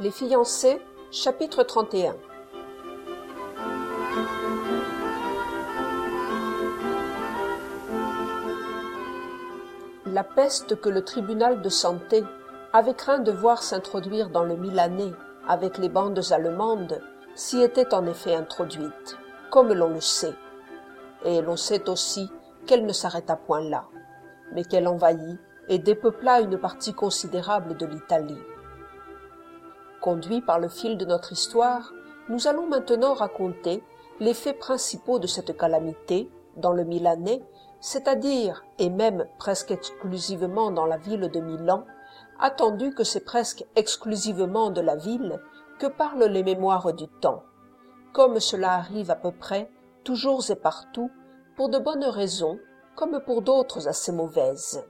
Les fiancés, chapitre 31. La peste que le tribunal de santé avait craint de voir s'introduire dans le Milanais avec les bandes allemandes s'y était en effet introduite, comme l'on le sait. Et l'on sait aussi qu'elle ne s'arrêta point là, mais qu'elle envahit et dépeupla une partie considérable de l'Italie. Conduits par le fil de notre histoire, nous allons maintenant raconter les faits principaux de cette calamité dans le Milanais, c'est-à-dire, et même presque exclusivement dans la ville de Milan, attendu que c'est presque exclusivement de la ville que parlent les mémoires du temps, comme cela arrive à peu près, toujours et partout, pour de bonnes raisons, comme pour d'autres assez mauvaises.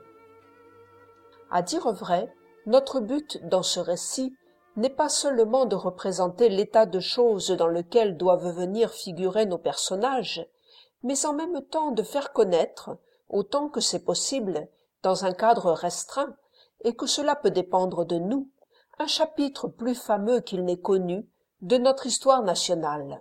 À dire vrai, notre but dans ce récit n'est pas seulement de représenter l'état de choses dans lequel doivent venir figurer nos personnages, mais en même temps de faire connaître, autant que c'est possible, dans un cadre restreint, et que cela peut dépendre de nous, un chapitre plus fameux qu'il n'est connu de notre histoire nationale.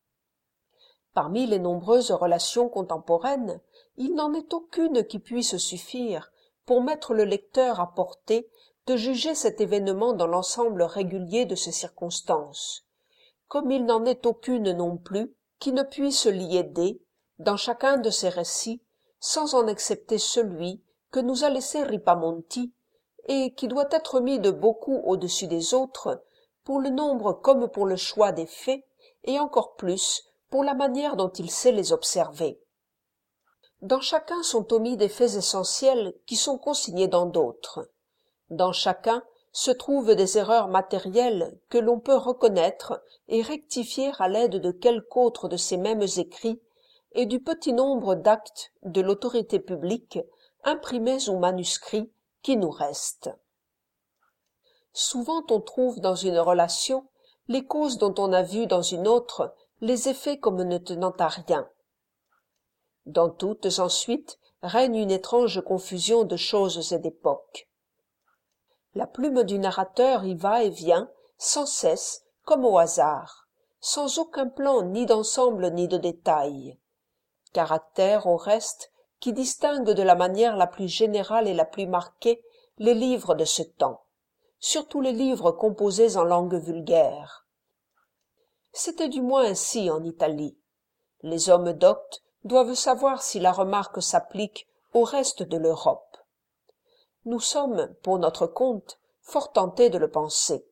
Parmi les nombreuses relations contemporaines, il n'en est aucune qui puisse suffire pour mettre le lecteur à portée de juger cet événement dans l'ensemble régulier de ses circonstances, comme il n'en est aucune non plus qui ne puisse l'y aider, dans chacun de ses récits, sans en excepter celui que nous a laissé Ripamonti, et qui doit être mis de beaucoup au-dessus des autres, pour le nombre comme pour le choix des faits, et encore plus pour la manière dont il sait les observer. Dans chacun sont omis des faits essentiels qui sont consignés dans d'autres. Dans chacun se trouvent des erreurs matérielles que l'on peut reconnaître et rectifier à l'aide de quelque autre de ces mêmes écrits et du petit nombre d'actes de l'autorité publique, imprimés ou manuscrits, qui nous restent. Souvent on trouve dans une relation les causes dont on a vu dans une autre les effets comme ne tenant à rien. Dans toutes ensuite règne une étrange confusion de choses et d'époques. La plume du narrateur y va et vient, sans cesse, comme au hasard, sans aucun plan ni d'ensemble ni de détail. Caractère, au reste, qui distingue de la manière la plus générale et la plus marquée les livres de ce temps, surtout les livres composés en langue vulgaire. C'était du moins ainsi en Italie. Les hommes doctes doivent savoir si la remarque s'applique au reste de l'Europe. Nous sommes, pour notre compte, fort tentés de le penser.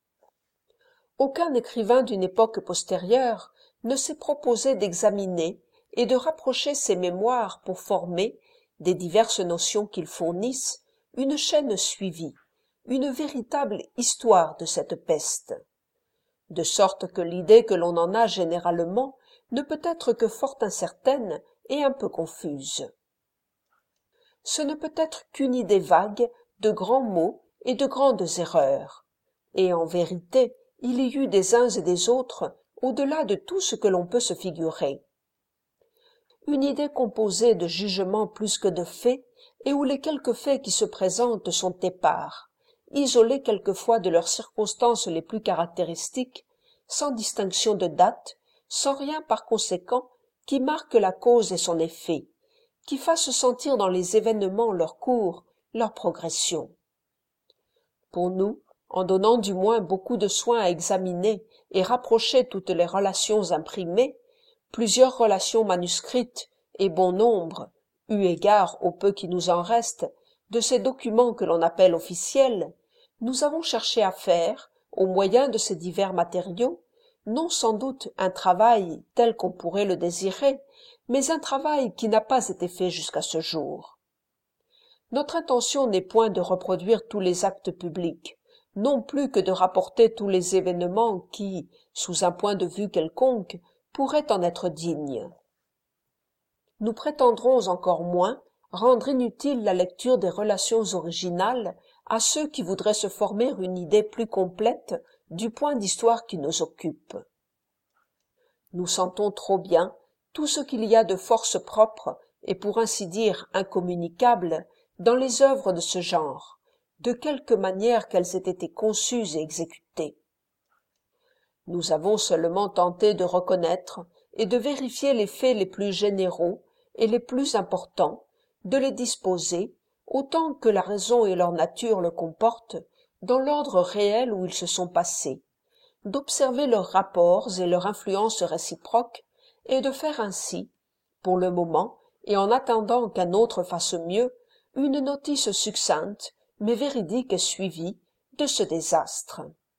Aucun écrivain d'une époque postérieure ne s'est proposé d'examiner et de rapprocher ses mémoires pour former, des diverses notions qu'ils fournissent, une chaîne suivie, une véritable histoire de cette peste. De sorte que l'idée que l'on en a généralement ne peut être que fort incertaine et un peu confuse. Ce ne peut être qu'une idée vague de grands mots et de grandes erreurs, et en vérité il y eut des uns et des autres au-delà de tout ce que l'on peut se figurer. Une idée composée de jugements plus que de faits, et où les quelques faits qui se présentent sont épars, isolés quelquefois de leurs circonstances les plus caractéristiques, sans distinction de date, sans rien par conséquent qui marque la cause et son effet, qui fasse sentir dans les événements leur cours, leur progression. Pour nous, en donnant du moins beaucoup de soin à examiner et rapprocher toutes les relations imprimées, plusieurs relations manuscrites et bon nombre, eu égard au peu qui nous en reste, de ces documents que l'on appelle officiels, nous avons cherché à faire, au moyen de ces divers matériaux, non sans doute un travail tel qu'on pourrait le désirer, mais un travail qui n'a pas été fait jusqu'à ce jour. Notre intention n'est point de reproduire tous les actes publics, non plus que de rapporter tous les événements qui, sous un point de vue quelconque, pourraient en être dignes. Nous prétendrons encore moins rendre inutile la lecture des relations originales à ceux qui voudraient se former une idée plus complète du point d'histoire qui nous occupe. Nous sentons trop bien tout ce qu'il y a de force propre et pour ainsi dire incommunicable dans les œuvres de ce genre, de quelque manière qu'elles aient été conçues et exécutées. Nous avons seulement tenté de reconnaître et de vérifier les faits les plus généraux et les plus importants, de les disposer, autant que la raison et leur nature le comportent, dans l'ordre réel où ils se sont passés, d'observer leurs rapports et leur influence réciproque, et de faire ainsi, pour le moment, et en attendant qu'un autre fasse mieux, une notice succincte, mais véridique et suivie, de ce désastre.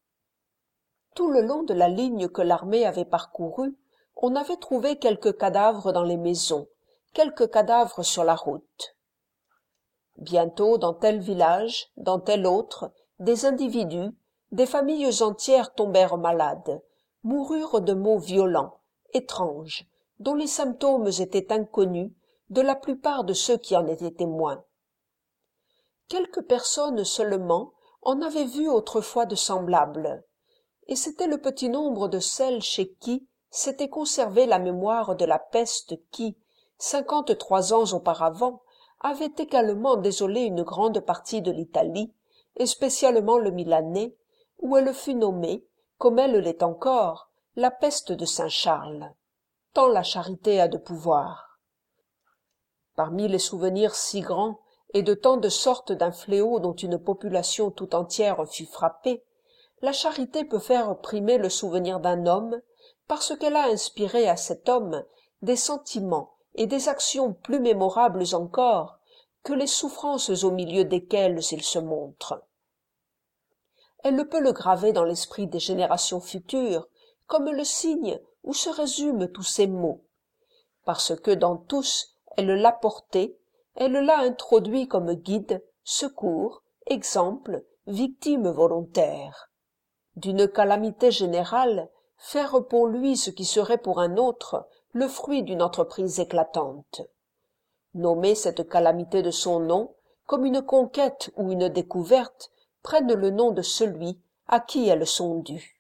Tout le long de la ligne que l'armée avait parcourue, on avait trouvé quelques cadavres dans les maisons, quelques cadavres sur la route. Bientôt, dans tel village, dans tel autre, des individus, des familles entières tombèrent malades, moururent de maux violents, étranges, dont les symptômes étaient inconnus de la plupart de ceux qui en étaient témoins. Quelques personnes seulement en avaient vu autrefois de semblables, et c'était le petit nombre de celles chez qui s'était conservée la mémoire de la peste qui, 53 ans auparavant, avait également désolé une grande partie de l'Italie, et spécialement le Milanais, où elle fut nommée, comme elle l'est encore, la peste de Saint-Charles. Tant la charité a de pouvoir. Parmi les souvenirs si grands et de tant de sortes d'un fléau dont une population tout entière fut frappée, la charité peut faire primer le souvenir d'un homme, parce qu'elle a inspiré à cet homme des sentiments et des actions plus mémorables encore que les souffrances au milieu desquelles il se montre. Elle ne peut le graver dans l'esprit des générations futures comme le signe où se résument tous ces mots, parce que dans tous elle l'a porté, elle l'a introduit comme guide, secours, exemple, victime volontaire. D'une calamité générale, faire pour lui ce qui serait pour un autre le fruit d'une entreprise éclatante. Nommer cette calamité de son nom, comme une conquête ou une découverte, prennent le nom de celui à qui elles sont dues.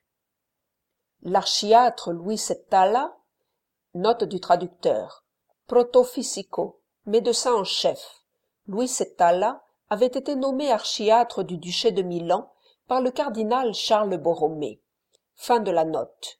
L'archiatre Louis Settala, note du traducteur, protofisico, médecin en chef, Louis Settala avait été nommé archiatre du duché de Milan par le cardinal Charles Borromée. Fin de la note.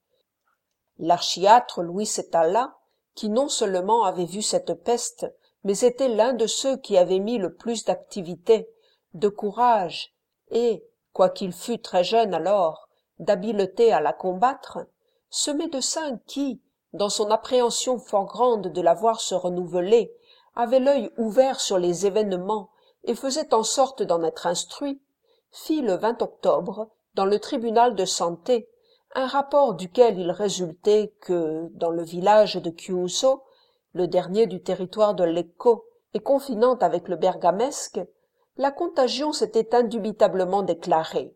L'archiatre Louis Settala, qui non seulement avait vu cette peste, mais était l'un de ceux qui avaient mis le plus d'activité, de courage et, quoiqu'il fût très jeune alors, d'habileté à la combattre, ce médecin qui, dans son appréhension fort grande de la voir se renouveler, avait l'œil ouvert sur les événements et faisait en sorte d'en être instruit, fit le 20 octobre, dans le tribunal de santé, un rapport duquel il résultait que, dans le village de Chiuso, le dernier du territoire de Lecco et confinant avec le bergamesque, la contagion s'était indubitablement déclarée.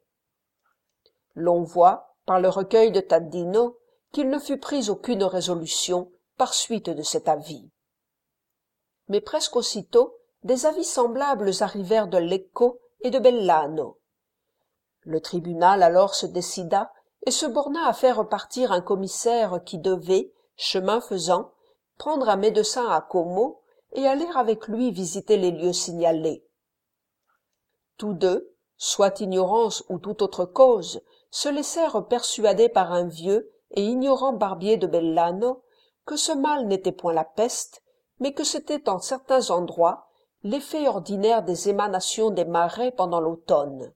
L'on voit, par le recueil de Taddino, qu'il ne fut pris aucune résolution par suite de cet avis. Mais presque aussitôt, des avis semblables arrivèrent de Lecco et de Bellano. Le tribunal alors se décida et se borna à faire partir un commissaire qui devait, chemin faisant, prendre un médecin à Como et aller avec lui visiter les lieux signalés. Tous deux, soit ignorance ou toute autre cause, se laissèrent persuader par un vieux et ignorant barbier de Bellano que ce mal n'était point la peste, mais que c'était en certains endroits l'effet ordinaire des émanations des marais pendant l'automne,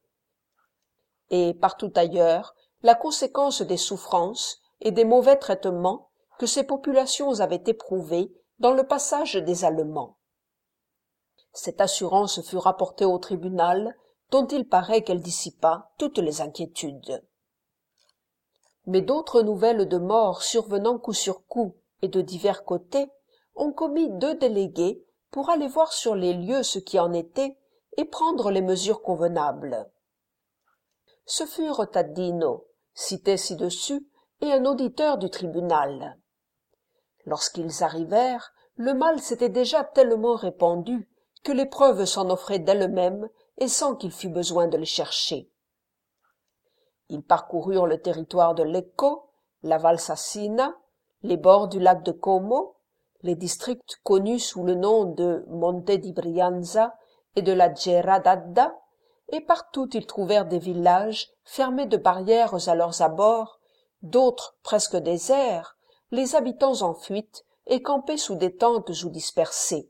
et partout ailleurs la conséquence des souffrances et des mauvais traitements que ces populations avaient éprouvés dans le passage des Allemands. Cette assurance fut rapportée au tribunal, dont il paraît qu'elle dissipa toutes les inquiétudes. Mais d'autres nouvelles de morts survenant coup sur coup et de divers côtés ont commis 2 délégués pour aller voir sur les lieux ce qui en était et prendre les mesures convenables. Ce furent Taddino, cité ci-dessus, et un auditeur du tribunal. Lorsqu'ils arrivèrent, le mal s'était déjà tellement répandu que les preuves s'en offraient d'elles-mêmes et sans qu'il fût besoin de les chercher. Ils parcoururent le territoire de Lecco, la Valsassina, les bords du lac de Como, les districts connus sous le nom de Monte di Brianza et de la Gera d'Adda, et partout ils trouvèrent des villages fermés de barrières à leurs abords, d'autres presque déserts, les habitants en fuite et campés sous des tentes ou dispersés.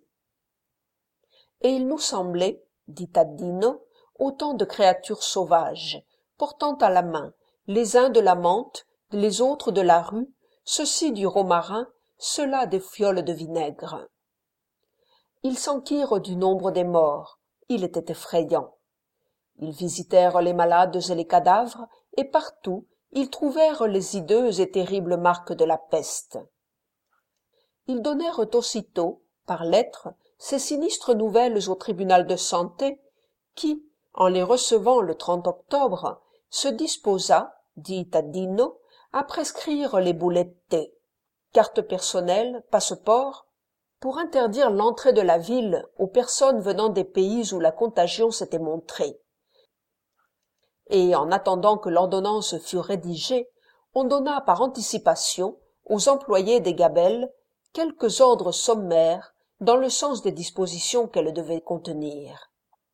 Et il nous semblait, dit Taddino, autant de créatures sauvages, portant à la main, les uns de la menthe, les autres de la rue, ceux-ci du romarin, ceux-là des fioles de vinaigre. Ils s'enquirent du nombre des morts, il était effrayant. Ils visitèrent les malades et les cadavres, et partout ils trouvèrent les hideuses et terribles marques de la peste. Ils donnèrent aussitôt, par lettres, ces sinistres nouvelles au tribunal de santé, qui, en les recevant le 30 octobre, se disposa, dit Taddino, à prescrire les boulettes, cartes personnelles, passeports, pour interdire l'entrée de la ville aux personnes venant des pays où la contagion s'était montrée. Et en attendant que l'ordonnance fût rédigée, on donna par anticipation aux employés des gabelles quelques ordres sommaires dans le sens des dispositions qu'elle devait contenir.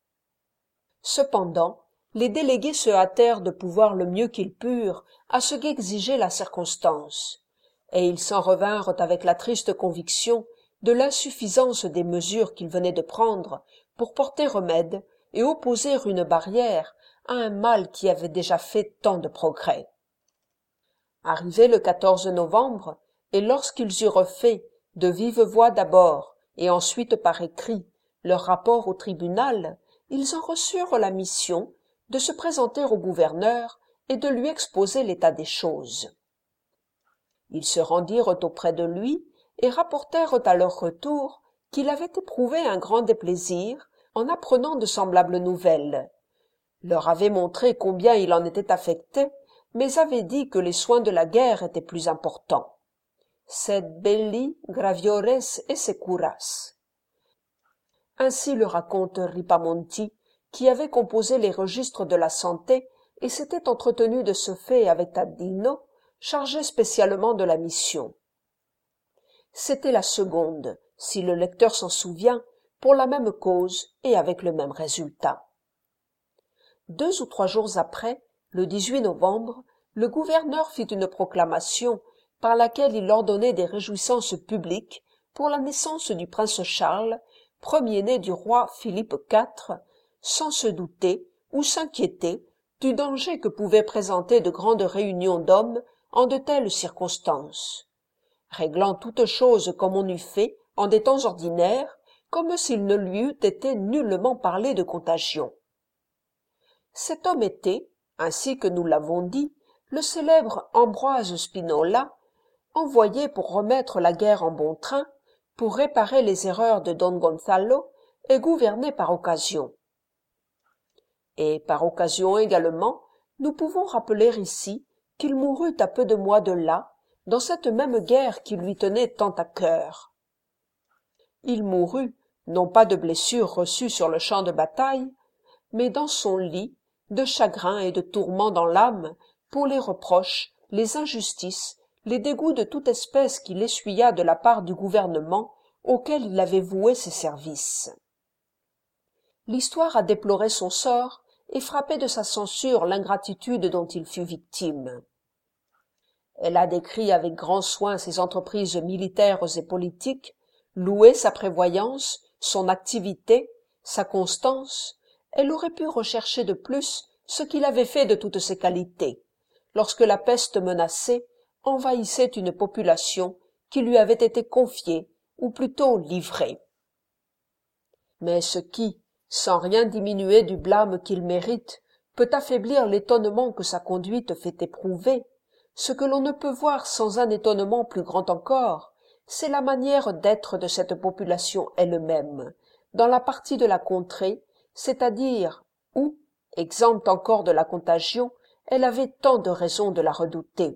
Cependant, les délégués se hâtèrent de pouvoir le mieux qu'ils purent à ce qu'exigeait la circonstance, et ils s'en revinrent avec la triste conviction de l'insuffisance des mesures qu'ils venaient de prendre pour porter remède et opposer une barrière à un mal qui avait déjà fait tant de progrès. Arrivé le 14 novembre, et lorsqu'ils eurent fait, de vive voix d'abord, et ensuite par écrit, leur rapport au tribunal, ils en reçurent la mission de se présenter au gouverneur et de lui exposer l'état des choses. Ils se rendirent auprès de lui et rapportèrent à leur retour qu'il avait éprouvé un grand déplaisir en apprenant de semblables nouvelles, leur avait montré combien il en était affecté, mais avait dit que les soins de la guerre étaient plus importants. Sed belli graviores esse curas. Ainsi le raconte Ripamonti, qui avait composé les registres de la santé et s'était entretenu de ce fait avec Taddino, chargé spécialement de la mission. C'était la seconde, si le lecteur s'en souvient, pour la même cause et avec le même résultat. 2 ou 3 jours après, le 18 novembre, le gouverneur fit une proclamation par laquelle il ordonnait des réjouissances publiques pour la naissance du prince Charles, premier-né du roi Philippe IV, sans se douter ou s'inquiéter du danger que pouvaient présenter de grandes réunions d'hommes en de telles circonstances, réglant toutes choses comme on eût fait en des temps ordinaires, comme s'il ne lui eût été nullement parlé de contagion. Cet homme était, ainsi que nous l'avons dit, le célèbre Ambroise Spinola, envoyé pour remettre la guerre en bon train, pour réparer les erreurs de Don Gonzalo et gouverner par occasion. Et par occasion également, nous pouvons rappeler ici qu'il mourut à peu de mois de là, dans cette même guerre qui lui tenait tant à cœur. Il mourut, non pas de blessures reçues sur le champ de bataille, mais dans son lit, de chagrin et de tourments dans l'âme, pour les reproches, les injustices, les dégoûts de toute espèce qu'il essuya de la part du gouvernement auquel il avait voué ses services. L'histoire a déploré son sort et frappé de sa censure l'ingratitude dont il fut victime. Elle a décrit avec grand soin ses entreprises militaires et politiques, loué sa prévoyance, son activité, sa constance. Elle aurait pu rechercher de plus ce qu'il avait fait de toutes ses qualités, lorsque la peste menacée envahissait une population qui lui avait été confiée, ou plutôt livrée. Mais ce qui, sans rien diminuer du blâme qu'il mérite, peut affaiblir l'étonnement que sa conduite fait éprouver, ce que l'on ne peut voir sans un étonnement plus grand encore, c'est la manière d'être de cette population elle-même, dans la partie de la contrée, c'est-à-dire où, exempte encore de la contagion, elle avait tant de raisons de la redouter.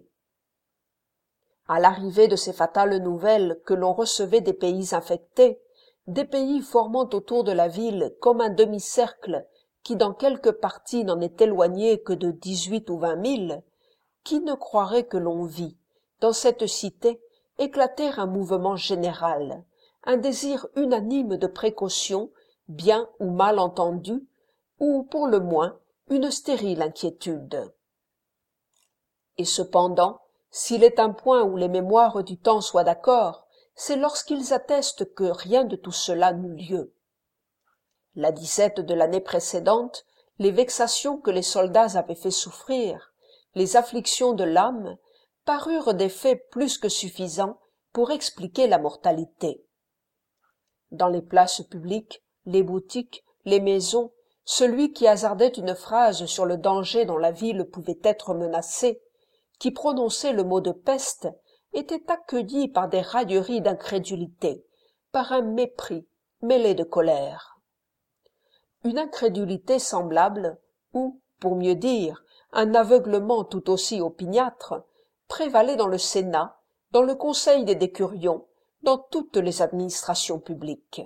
À l'arrivée de ces fatales nouvelles que l'on recevait des pays infectés, des pays formant autour de la ville comme un demi-cercle qui dans quelques parties n'en est éloigné que de 18 ou 20 000, qui ne croirait que l'on vit, dans cette cité, éclater un mouvement général, un désir unanime de précaution, bien ou mal entendu, ou, pour le moins, une stérile inquiétude. Et cependant, S'il est un point où les mémoires du temps soient d'accord, c'est lorsqu'ils attestent que rien de tout cela n'eut lieu. La disette de l'année précédente, les vexations que les soldats avaient fait souffrir, les afflictions de l'âme, parurent des faits plus que suffisants pour expliquer la mortalité. Dans les places publiques, les boutiques, les maisons, celui qui hasardait une phrase sur le danger dont la ville pouvait être menacée, qui prononçait le mot de peste, était accueilli par des railleries d'incrédulité, par un mépris mêlé de colère. Une incrédulité semblable, ou, pour mieux dire, un aveuglement tout aussi opiniâtre, prévalait dans le Sénat, dans le Conseil des Décurions, dans toutes les administrations publiques.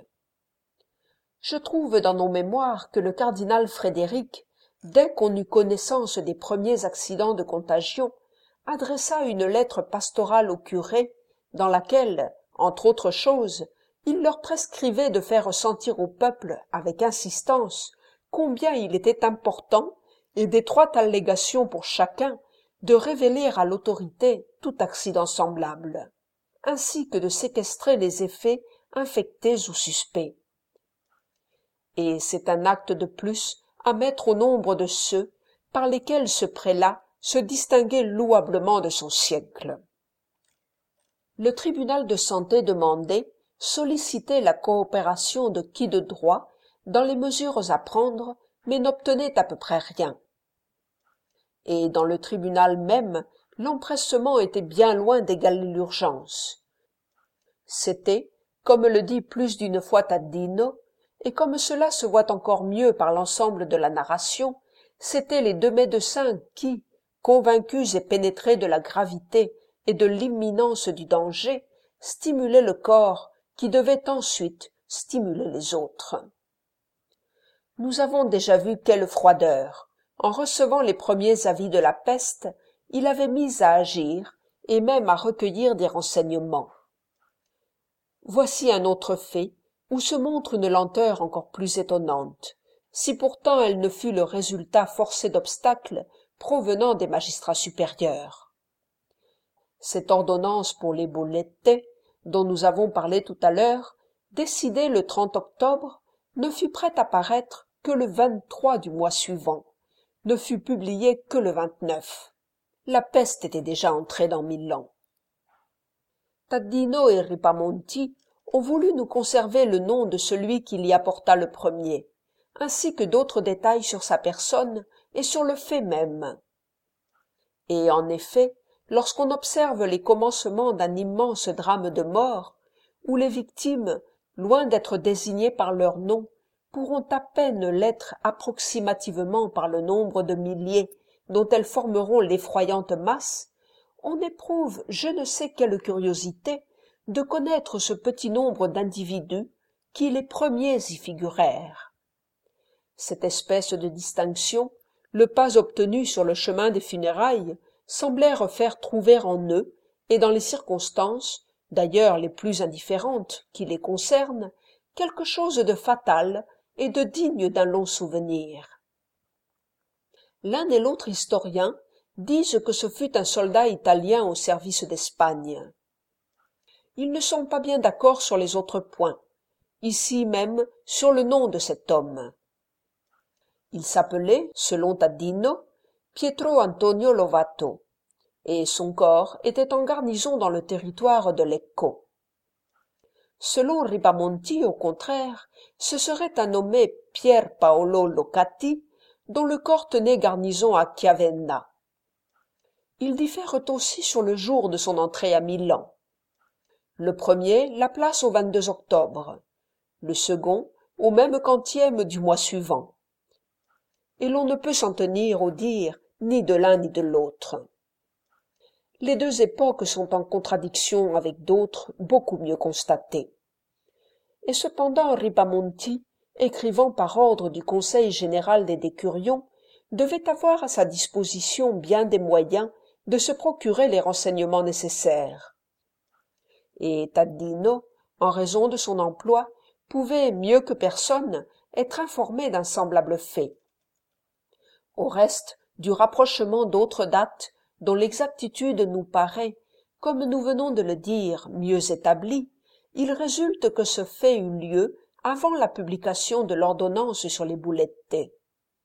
Je trouve dans nos mémoires que le cardinal Frédéric, dès qu'on eut connaissance des premiers accidents de contagion, adressa une lettre pastorale aux curés, dans laquelle, entre autres choses, il leur prescrivait de faire sentir au peuple, avec insistance, combien il était important, et d'étroite allégation pour chacun, de révéler à l'autorité tout accident semblable, ainsi que de séquestrer les effets infectés ou suspects. Et c'est un acte de plus à mettre au nombre de ceux par lesquels ce prélat se distinguait louablement de son siècle. Le tribunal de santé demandé sollicitait la coopération de qui de droit dans les mesures à prendre, mais n'obtenait à peu près rien. Et dans le tribunal même, l'empressement était bien loin d'égaler l'urgence. C'était, comme le dit plus d'une fois Taddino, et comme cela se voit encore mieux par l'ensemble de la narration, c'étaient les deux médecins qui, convaincus et pénétrés de la gravité et de l'imminence du danger, stimulaient le corps qui devait ensuite stimuler les autres. Nous avons déjà vu quelle froideur, en recevant les premiers avis de la peste, il avait mis à agir et même à recueillir des renseignements. Voici un autre fait où se montre une lenteur encore plus étonnante, si pourtant elle ne fut le résultat forcé d'obstacles provenant des magistrats supérieurs. Cette ordonnance pour les bollette, dont nous avons parlé tout à l'heure, décidée le 30 octobre, ne fut prête à paraître que le 23 du mois suivant, ne fut publiée que le 29. La peste était déjà entrée dans Milan. Taddino et Ripamonti ont voulu nous conserver le nom de celui qui l'y apporta le premier, ainsi que d'autres détails sur sa personne et sur le fait même. Et en effet, lorsqu'on observe les commencements d'un immense drame de mort, où les victimes, loin d'être désignées par leur nom, pourront à peine l'être approximativement par le nombre de milliers dont elles formeront l'effroyante masse, on éprouve je ne sais quelle curiosité de connaître ce petit nombre d'individus qui les premiers y figurèrent. Cette espèce de distinction, le pas obtenu sur le chemin des funérailles, semblèrent faire trouver en eux, et dans les circonstances, d'ailleurs les plus indifférentes qui les concernent, quelque chose de fatal et de digne d'un long souvenir. L'un et l'autre historien disent que ce fut un soldat italien au service d'Espagne. Ils ne sont pas bien d'accord sur les autres points, ici même sur le nom de cet homme. Il s'appelait, selon Taddino, Pietro Antonio Lovato, et son corps était en garnison dans le territoire de Lecco. Selon Ripamonti, au contraire, ce serait un nommé Pier Paolo Locati, dont le corps tenait garnison à Chiavenna. Ils diffèrent aussi sur le jour de son entrée à Milan. Le premier la place au 22 octobre, le second au même quantième du mois suivant. Et l'on ne peut s'en tenir au dire ni de l'un ni de l'autre. Les deux époques sont en contradiction avec d'autres beaucoup mieux constatées. Et cependant Ripamonti, écrivant par ordre du Conseil général des Décurions, devait avoir à sa disposition bien des moyens de se procurer les renseignements nécessaires. Et Taddino, en raison de son emploi, pouvait, mieux que personne, être informé d'un semblable fait. Au reste, du rapprochement d'autres dates, dont l'exactitude nous paraît, comme nous venons de le dire, mieux établie, il résulte que ce fait eut lieu avant la publication de l'ordonnance sur les boulettes.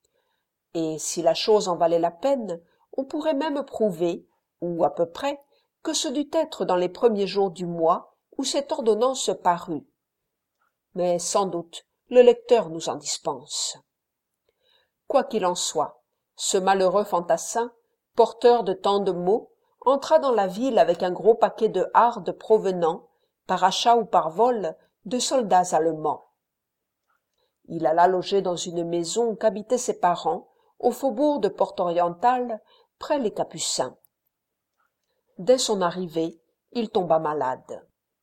Et si la chose en valait la peine, on pourrait même prouver, ou à peu près, que ce dut être dans les premiers jours du mois où cette ordonnance parut. Mais sans doute le lecteur nous en dispense. Quoi qu'il en soit, ce malheureux fantassin, porteur de tant de maux, entra dans la ville avec un gros paquet de hardes provenant, par achat ou par vol, de soldats allemands. Il alla loger dans une maison qu'habitaient ses parents, au faubourg de Port-Oriental, près les Capucins. Dès son arrivée, il tomba malade.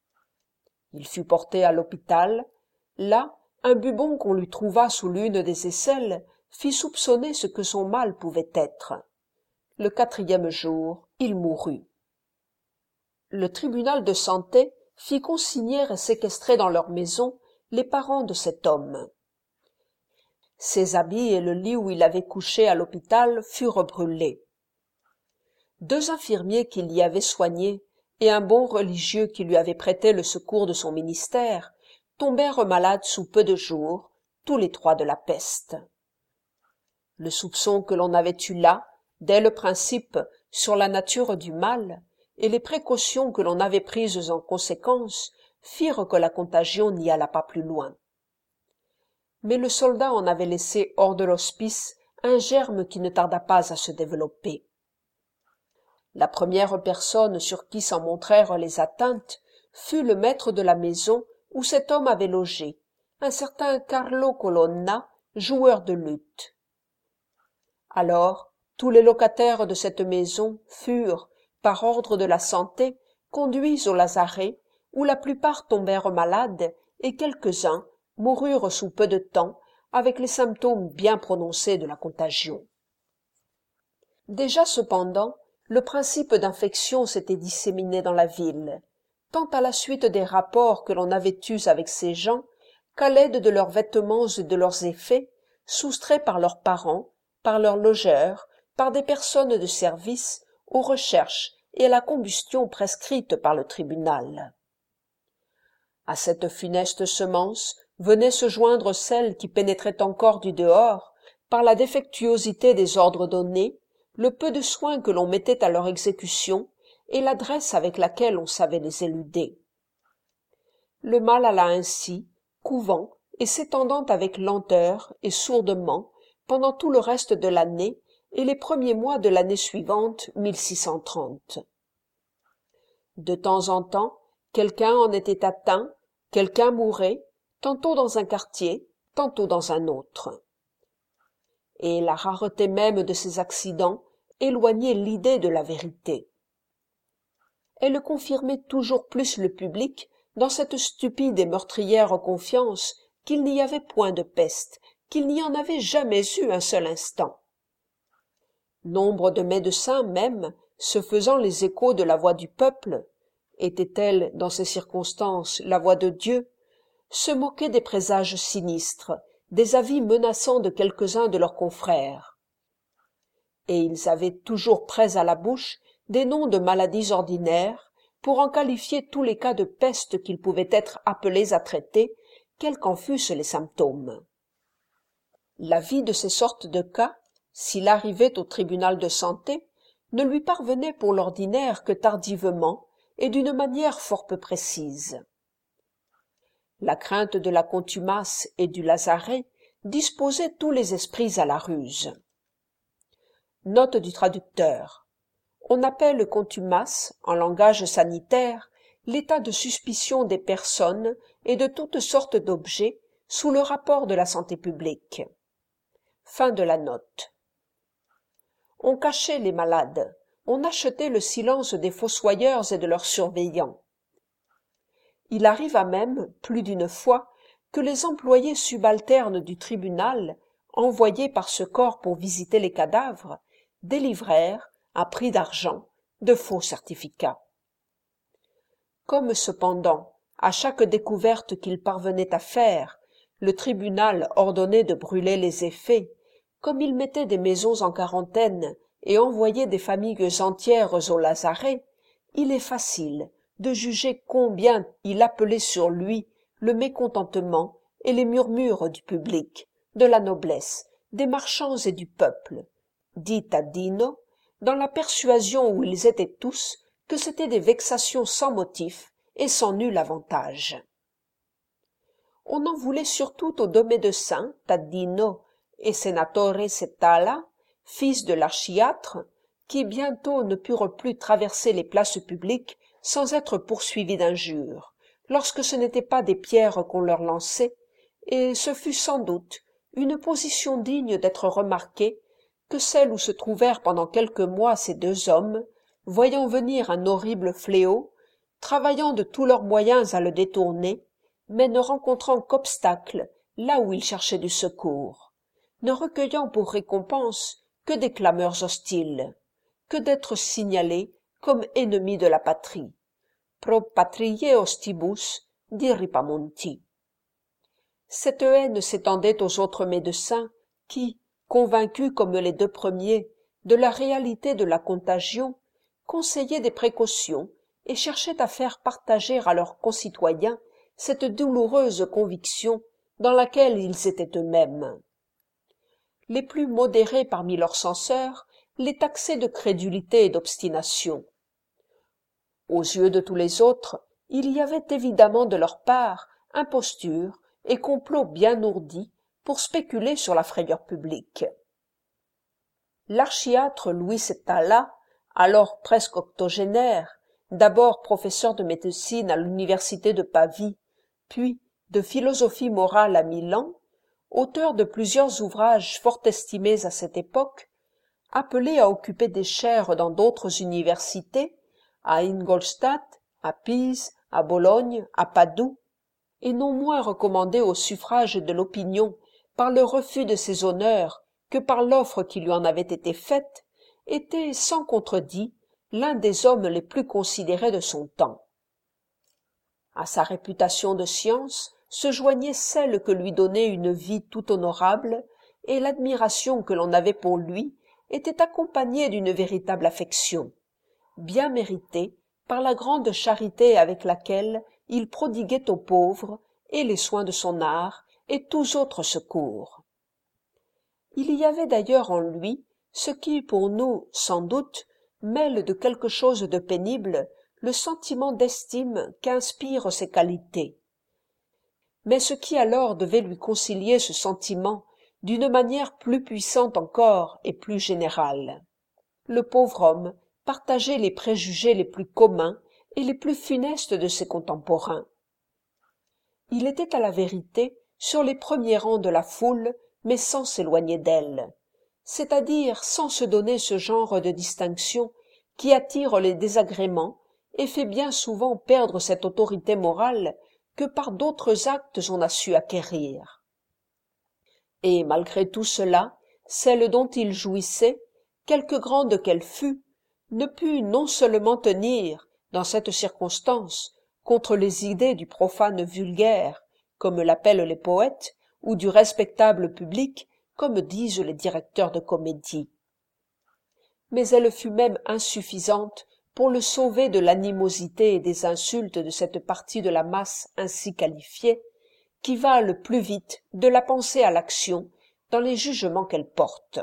Il fut porté à l'hôpital. Là, un bubon qu'on lui trouva sous l'une des aisselles fit soupçonner ce que son mal pouvait être. Le 4e jour, il mourut. Le tribunal de santé fit consigner et séquestrer dans leur maison les parents de cet homme. Ses habits et le lit où il avait couché à l'hôpital furent brûlés. 2 infirmiers qui l'y avaient soigné et un bon religieux qui lui avait prêté le secours de son ministère tombèrent malades sous peu de jours, tous les 3 de la peste. Le soupçon que l'on avait eu là, dès le principe, sur la nature du mal, et les précautions que l'on avait prises en conséquence, firent que la contagion n'y alla pas plus loin. Mais le soldat en avait laissé hors de l'hospice un germe qui ne tarda pas à se développer. La première personne sur qui s'en montrèrent les atteintes fut le maître de la maison où cet homme avait logé, un certain Carlo Colonna, joueur de luth. Alors, tous les locataires de cette maison furent, par ordre de la santé, conduits au lazaret, où la plupart tombèrent malades et quelques-uns moururent sous peu de temps, avec les symptômes bien prononcés de la contagion. Déjà cependant, le principe d'infection s'était disséminé dans la ville, tant à la suite des rapports que l'on avait eus avec ces gens, qu'à l'aide de leurs vêtements et de leurs effets, soustraits par leurs parents, par leurs logeurs, par des personnes de service, aux recherches et à la combustion prescrite par le tribunal. À cette funeste semence venait se joindre celle qui pénétrait encore du dehors, par la défectuosité des ordres donnés, le peu de soin que l'on mettait à leur exécution et l'adresse avec laquelle on savait les éluder. Le mal alla ainsi, couvant et s'étendant avec lenteur et sourdement pendant tout le reste de l'année et les premiers mois de l'année suivante, 1630. De temps en temps, quelqu'un en était atteint, quelqu'un mourait, tantôt dans un quartier, tantôt dans un autre. Et la rareté même de ces accidents éloignait l'idée de la vérité. Elle confirmait toujours plus le public dans cette stupide et meurtrière confiance qu'il n'y avait point de peste, qu'il n'y en avait jamais eu un seul instant. Nombre de médecins même, se faisant les échos de la voix du peuple, était-elle dans ces circonstances la voix de Dieu, se moquaient des présages sinistres, des avis menaçants de quelques-uns de leurs confrères. Et ils avaient toujours près à la bouche des noms de maladies ordinaires pour en qualifier tous les cas de peste qu'ils pouvaient être appelés à traiter, quels qu'en fussent les symptômes. L'avis de ces sortes de cas, s'il arrivait au tribunal de santé, ne lui parvenait pour l'ordinaire que tardivement et d'une manière fort peu précise. La crainte de la contumace et du lazaret disposait tous les esprits à la ruse. Note du traducteur. On appelle contumace, en langage sanitaire, l'état de suspicion des personnes et de toutes sortes d'objets sous le rapport de la santé publique. Fin de la note. On cachait les malades, on achetait le silence des fossoyeurs et de leurs surveillants. Il arriva même, plus d'une fois, que les employés subalternes du tribunal, envoyés par ce corps pour visiter les cadavres, délivrèrent, à prix d'argent, de faux certificats. Comme cependant, à chaque découverte qu'il parvenait à faire, le tribunal ordonnait de brûler les effets, comme il mettait des maisons en quarantaine et envoyait des familles entières au lazaret, il est facile de juger combien il appelait sur lui le mécontentement et les murmures du public, de la noblesse, des marchands et du peuple, dit Taddino, dans la persuasion où ils étaient tous que c'étaient des vexations sans motif et sans nul avantage. On en voulait surtout aux deux médecins, Taddino et Senatore Settala, fils de l'archiatre, qui bientôt ne purent plus traverser les places publiques sans être poursuivis d'injures, lorsque ce n'étaient pas des pierres qu'on leur lançait, et ce fut sans doute une position digne d'être remarquée que celle où se trouvèrent pendant quelques mois ces deux hommes, voyant venir un horrible fléau, travaillant de tous leurs moyens à le détourner, mais ne rencontrant qu'obstacle là où ils cherchaient du secours, ne recueillant pour récompense que des clameurs hostiles, que d'être signalés comme ennemis de la patrie. Pro patriae ostibus, dit Ripamonti. Cette haine s'étendait aux autres médecins qui, convaincus comme les deux premiers de la réalité de la contagion, conseillaient des précautions et cherchaient à faire partager à leurs concitoyens cette douloureuse conviction dans laquelle ils étaient eux-mêmes. Les plus modérés parmi leurs censeurs les taxaient de crédulité et d'obstination. Aux yeux de tous les autres, il y avait évidemment de leur part imposture et complot bien ourdi pour spéculer sur la frayeur publique. L'archiatre Louis Settala, alors presque octogénaire, d'abord professeur de médecine à l'université de Pavie, puis de philosophie morale à Milan, auteur de plusieurs ouvrages fort estimés à cette époque, appelé à occuper des chaires dans d'autres universités, à Ingolstadt, à Pise, à Bologne, à Padoue, et non moins recommandé au suffrage de l'opinion par le refus de ses honneurs que par l'offre qui lui en avait été faite, était sans contredit l'un des hommes les plus considérés de son temps. À sa réputation de science se joignait celle que lui donnait une vie tout honorable, et l'admiration que l'on avait pour lui était accompagnée d'une véritable affection, bien méritée par la grande charité avec laquelle il prodiguait aux pauvres et les soins de son art et tous autres secours. Il y avait d'ailleurs en lui ce qui, pour nous, sans doute, mêle de quelque chose de pénible le sentiment d'estime qu'inspirent ses qualités. Mais ce qui alors devait lui concilier ce sentiment d'une manière plus puissante encore et plus générale. Le pauvre homme partageait les préjugés les plus communs et les plus funestes de ses contemporains. Il était à la vérité sur les premiers rangs de la foule, mais sans s'éloigner d'elle, c'est-à-dire sans se donner ce genre de distinction qui attire les désagréments et fait bien souvent perdre cette autorité morale que par d'autres actes on a su acquérir. Et malgré tout cela, celle dont il jouissait, quelque grande qu'elle fût, ne put non seulement tenir, dans cette circonstance, contre les idées du profane vulgaire, comme l'appellent les poètes, ou du respectable public, comme disent les directeurs de comédie. Mais elle fut même insuffisante pour le sauver de l'animosité et des insultes de cette partie de la masse ainsi qualifiée, qui va le plus vite de la pensée à l'action dans les jugements qu'elle porte.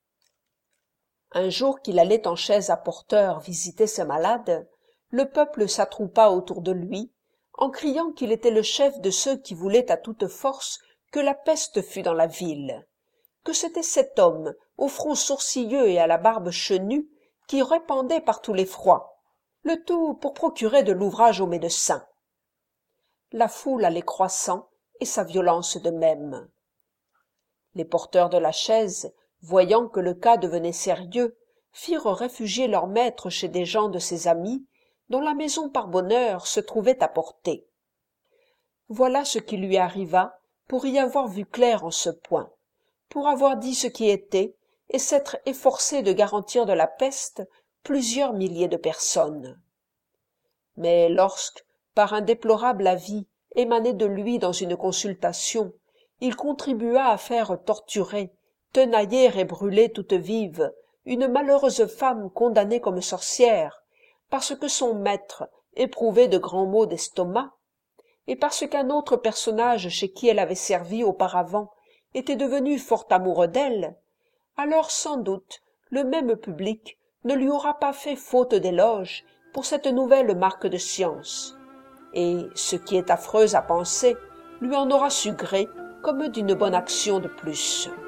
Un jour qu'il allait en chaise à porteur visiter ses malades, le peuple s'attroupa autour de lui, en criant qu'il était le chef de ceux qui voulaient à toute force que la peste fût dans la ville, que c'était cet homme, au front sourcilleux et à la barbe chenue, qui répandait par tous les froids, le tout pour procurer de l'ouvrage aux médecins. La foule allait croissant, et sa violence de même. Les porteurs de la chaise, voyant que le cas devenait sérieux, firent réfugier leur maître chez des gens de ses amis, dont la maison par bonheur se trouvait à portée. Voilà ce qui lui arriva pour y avoir vu clair en ce point, pour avoir dit ce qui était, et s'être efforcé de garantir de la peste plusieurs milliers de personnes. Mais lorsque, par un déplorable avis émané de lui dans une consultation, il contribua à faire torturer, tenailler et brûler toute vive une malheureuse femme condamnée comme sorcière, parce que son maître éprouvait de grands maux d'estomac, et parce qu'un autre personnage chez qui elle avait servi auparavant était devenu fort amoureux d'elle, alors sans doute le même public ne lui aura pas fait faute d'éloge pour cette nouvelle marque de science, et, ce qui est affreux à penser, lui en aura su gré comme d'une bonne action de plus.